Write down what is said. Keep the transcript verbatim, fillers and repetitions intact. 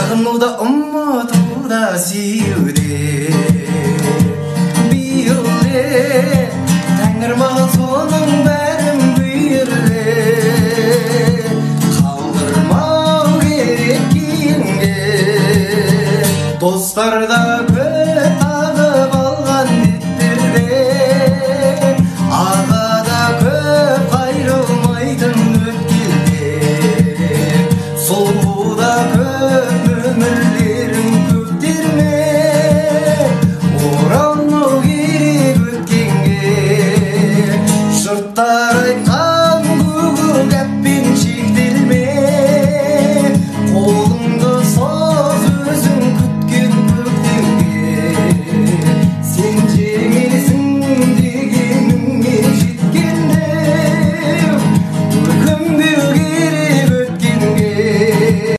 Сағынуда ұмытуда сүюде Бүйірле Тәңір маған соның бәрін бұйырды Қалдырмау керек кейінге Достарда көп тағып алған беттерде Ағада көп қайрылмайтын өткелде Сұлуда көп